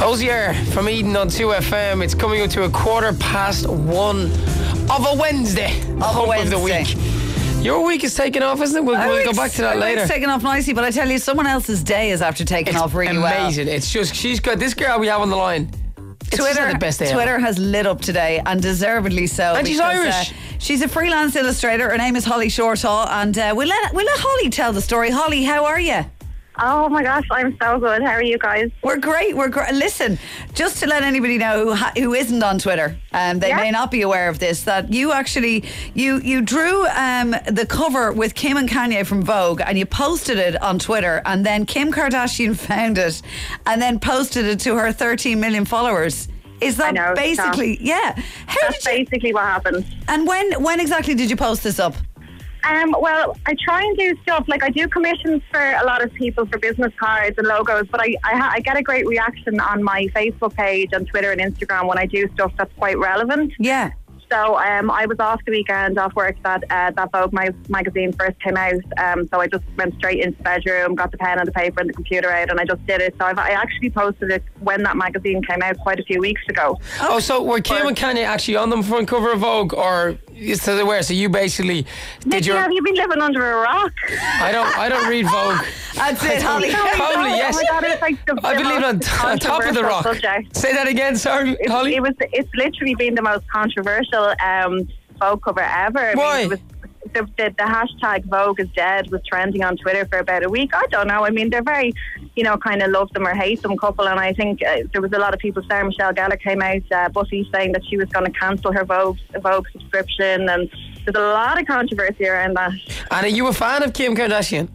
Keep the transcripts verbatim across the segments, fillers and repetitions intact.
Dozier from Eden on two F M. It's coming up to a quarter past one of a Wednesday. Of a Wednesday. Of the week. Your week is taking off, isn't it? We'll, we'll go back to that my later. It's taking off nicely, but I tell you, someone else's day is after taking It's off really well. amazing. It's just, she's got this girl we have on the line. It's Twitter, the best day Twitter ever. has lit up today, and deservedly so. And she's because, Irish. Uh, she's a freelance illustrator. Her name is Holly Shortall, and uh, we'll let we'll let Holly tell the story. Holly, how are you? Oh my gosh, I'm so good. How are you guys? We're great. We're great. Listen, just to let anybody know who ha- who isn't on Twitter, and they Yeah. may not be aware of this, that you actually you you drew um, the cover with Kim and Kanye from Vogue, and you posted it on Twitter, and then Kim Kardashian found it, and then posted it to her thirteen million followers. Is that I know, basically Tom. yeah? How That's did you? basically what happened. And when when exactly did you post this up? Um, well, I try and do stuff, like I do commissions for a lot of people for business cards and logos, but I, I, ha- I get a great reaction on my Facebook page, on Twitter and Instagram when I do stuff that's quite relevant. Yeah. So um, I was off the weekend, off work, that uh, that Vogue ma- magazine first came out. Um, so I just went straight into the bedroom, got the pen and the paper and the computer out, and I just did it. So I've, I actually posted it when that magazine came out quite a few weeks ago. Oh, so were Kim and Kanye actually on the front cover of Vogue, or so they were? So you basically did Nicky, your? have you been living under a rock? I don't. I don't read Vogue. That's it, Holly. Probably yes. Oh my God, it's like the, I the believe on, most on top of the rock. controversial subject. Say that again. Sorry, It, Holly. it was. It's literally been the most controversial um, Vogue cover ever. I Why? Mean, it was, the, the, the hashtag Vogue is dead was trending on Twitter for about a week. I don't know. I mean, they're very, you know, kind of love them or hate them couple, and I think uh, there was a lot of people. Sarah Michelle Gellar came out, uh, Buffy, saying that she was going to cancel her Vogue Vogue subscription, and there's a lot of controversy around that. And are you a fan of Kim Kardashian?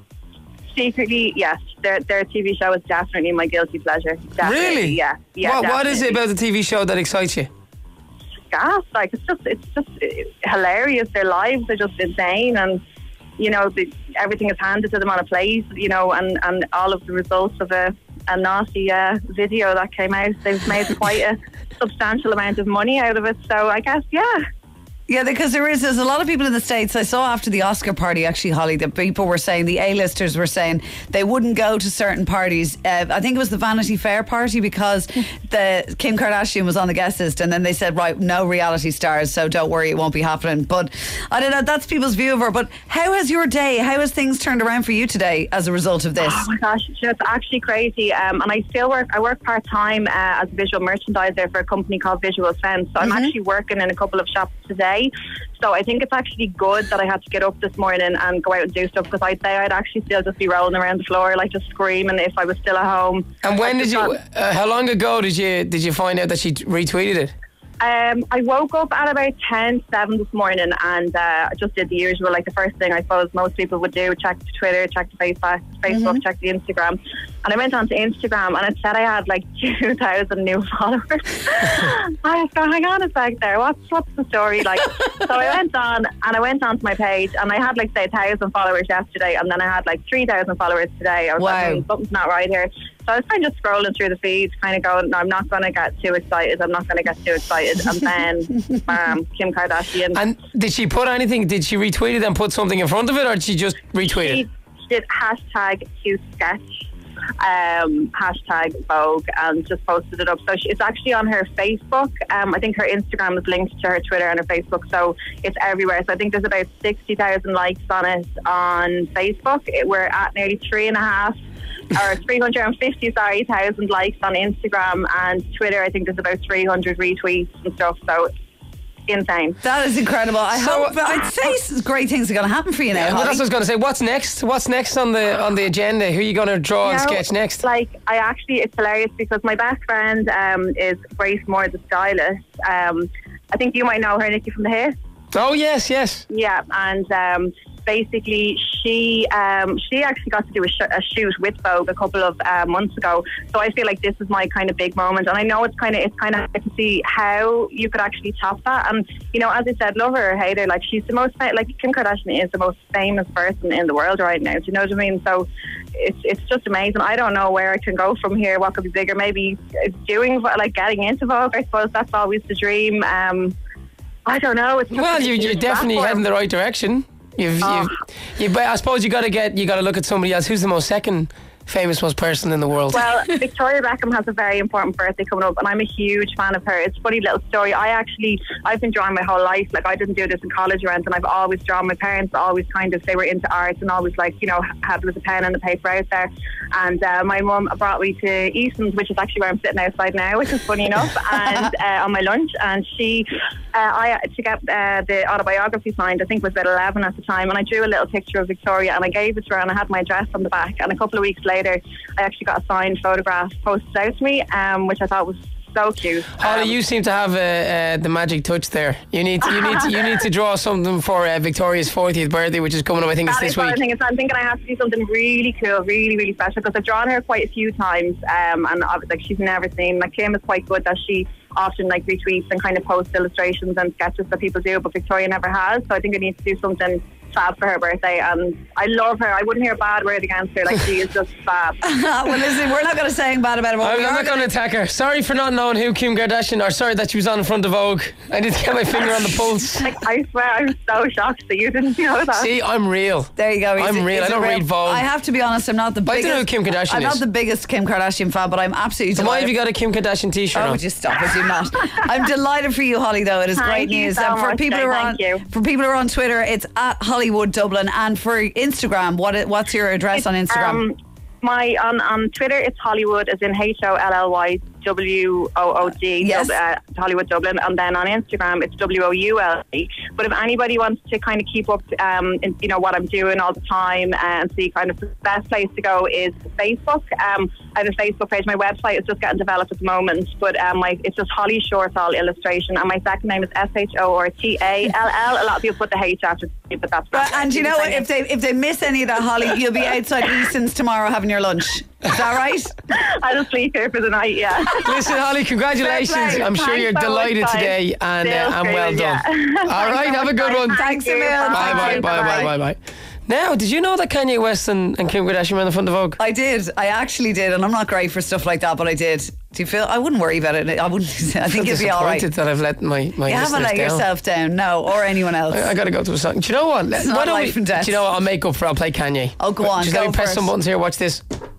Secretly, yes, their their T V show is definitely my guilty pleasure. Definitely, Really? Yeah, yeah. What, what is it definitely. about the T V show that excites you? Gas. Like it's just it's just hilarious. Their lives are just insane, and you know the, everything is handed to them on a plate. You know, and, and all of the results of a a naughty uh, video that came out, they've made quite a substantial amount of money out of it. So I guess yeah. Yeah, because there is there's a lot of people in the States. I saw after the Oscar party, actually, Holly, that people were saying, the A-listers were saying they wouldn't go to certain parties. Uh, I think it was the Vanity Fair party, because the Kim Kardashian was on the guest list, and then they said, right, no reality stars, so don't worry, it won't be happening. But I don't know, that's people's view of her. But how has your day, how has things turned around for you today as a result of this? Oh my gosh, it's actually crazy. Um, and I still work, I work part-time uh, as a visual merchandiser for a company called Visual Sense. So I'm Mm-hmm. actually working in a couple of shops today. So I think it's actually good that I had to get up this morning and go out and do stuff, because I'd say I'd actually still just be rolling around the floor, like just screaming if I was still at home. And when I did just you? got- Uh, how long ago did you did you find out that she retweeted it? Um, I woke up at about ten to seven this morning, and uh, I just did the usual, like the first thing I suppose most people would do: check the Twitter, check the Facebook, Facebook, Mm-hmm. check the Instagram. And I went onto Instagram, and it said I had like two thousand new followers. I was going, hang on a sec there, what's what's the story like? So I went on, and I went onto my page, and I had like say a thousand followers yesterday, and then I had like three thousand followers today. I was Wow. like, hmm, something's not right here. So I was kind of just scrolling through the feeds, kind of going, no, I'm not going to get too excited. I'm not going to get too excited. And then, bam, Kim Kardashian. And did she put anything? Did she retweet it and put something in front of it, or did she just retweet She it? did hashtag cute sketch, um, hashtag Vogue, and just posted it up. So she, it's actually on her Facebook. Um, I think her Instagram is linked to her Twitter and her Facebook, so it's everywhere. So I think there's about sixty thousand likes on it on Facebook. It, we're at nearly three and a half. or three hundred fifty sorry, thousand likes on Instagram, and Twitter I think there's about three hundred retweets and stuff, so insane. That is incredible. I So- hope, I'd say s- great things are going to happen for you now, Yeah, well, Holly. that's what I was going to say. What's next? What's next on the on the agenda? Who are you going to draw and You know, sketch next? Like, I actually, it's hilarious because my best friend um, is Grace Moore, the stylist. Um, I think you might know her, Nicky, from The Hair. Oh yes, yes. Yeah, and um, basically she um, she actually got to do a, sh- a shoot with Vogue a couple of uh, months ago. So I feel like this is my kind of big moment, and I know it's kind of it's kind of hard to see how you could actually top that. And you know, as I said, love her or hate her, like she's the most fa- like Kim Kardashian is the most famous person in the world right now. Do you know what I mean? So it's it's just amazing. I don't know where I can go from here. What could be bigger? Maybe doing like getting into Vogue. I suppose that's always the dream. Um, I don't know. It's just Well, a you, you're huge definitely platform. heading the right direction. You've, Oh. you've, you, but I suppose you got to get, you got to look at somebody else. Who's the most second famous most person in the world? Well, Victoria Beckham has a very important birthday coming up, and I'm a huge fan of her. It's a funny little story. I actually, I've been drawing my whole life. Like, I didn't do this in college or anything. I've always drawn. My parents always kind of, they were into art and always, like, you know, had there was a pen and a paper out there. And uh, my mum brought me to Easton's, which is actually where I'm sitting outside now, which is funny enough, and uh, on my lunch. And she, uh, I to get uh, the autobiography signed, I think was about eleven at the time, and I drew a little picture of Victoria and I gave it to her, and I had my address on the back. And a couple of weeks later, I actually got a signed photograph posted out to me, um, which I thought was so cute. Holly, um, you seem to have uh, uh, the magic touch there. You need to, you need to, you need to draw something for uh, Victoria's fortieth birthday, which is coming up. I think it's That this is what week. I'm thinking. So I'm thinking I have to do something really cool, really, really special, because I've drawn her quite a few times, um, and I was like, she's never seen. Like, Kim is quite good that she often like retweets and kind of posts illustrations and sketches that people do, but Victoria never has. So I think I need to do something fab for her birthday, and I love her. I wouldn't hear a bad word against her. Like, she is just fab. Well, listen, we're not going to say anything bad about her. I'm, I'm not going to attack her. Sorry for not knowing who Kim Kardashian, or sorry that she was on the front of Vogue. I didn't get my finger on the pulse. Like, I swear, I'm so shocked that you didn't know that. See, I'm real. There you go. He's I'm a- real. he's I a don't real- read Vogue. I have to be honest, I'm not the I biggest. don't know who Kim Kardashian I'm not is. the biggest Kim Kardashian fan, but I'm absolutely And why have delighted. you got a Kim Kardashian t-shirt Oh, on? would you stop it? You not. I'm delighted for you, Holly. Though it is Thank great you news. so and for much, people Jane, who are on, thank you. for people who are on Twitter, it's at Hollywood Dublin, and for Instagram, what i- what's your address on Instagram? Um, my on, on Twitter, it's Hollywood, as in H O L L Y W O O D, Yes. uh, Hollywood Dublin, and then on Instagram it's W O U L E. But if anybody wants to kind of keep up, um, in, you know, what I'm doing all the time and see kind of the best place to go is Facebook. Um, I have a Facebook page. My website is just getting developed at the moment, but um, my, it's just Holly Shortall Illustration, and my second name is S H O R T A L L. A lot of people put the H after it, but that's But, and you know what? If they if they miss any of that, Holly, you'll be outside Easton's tomorrow having your lunch. Is that right? I'll just sleep here for the night, yeah. Listen, Holly, congratulations. Fair play. I'm sure Thanks you're so much, delighted guys. today, and, uh, Still and well screaming, done. yeah. All right, Thanks have so a good much, one. guys. Thanks a Thank you. million. Bye, Thank bye, you. bye, bye, bye, bye. Now, did you know that Kanye West and, and Kim Kardashian were on the front of Vogue? I did. I actually did, and I'm not great for stuff like that, but I did. Do you feel? I wouldn't worry about it. I wouldn't. I think you'd be all right. disappointed that I've let my, my You haven't listeners let down. yourself down, no, or anyone else. I, I got to go to a song. Do you know what? It's Why not don't life we, and death. Do you know what? I'll make up for it. I'll play Kanye. Oh, go on, Just go let me press for it. some buttons here. Watch this.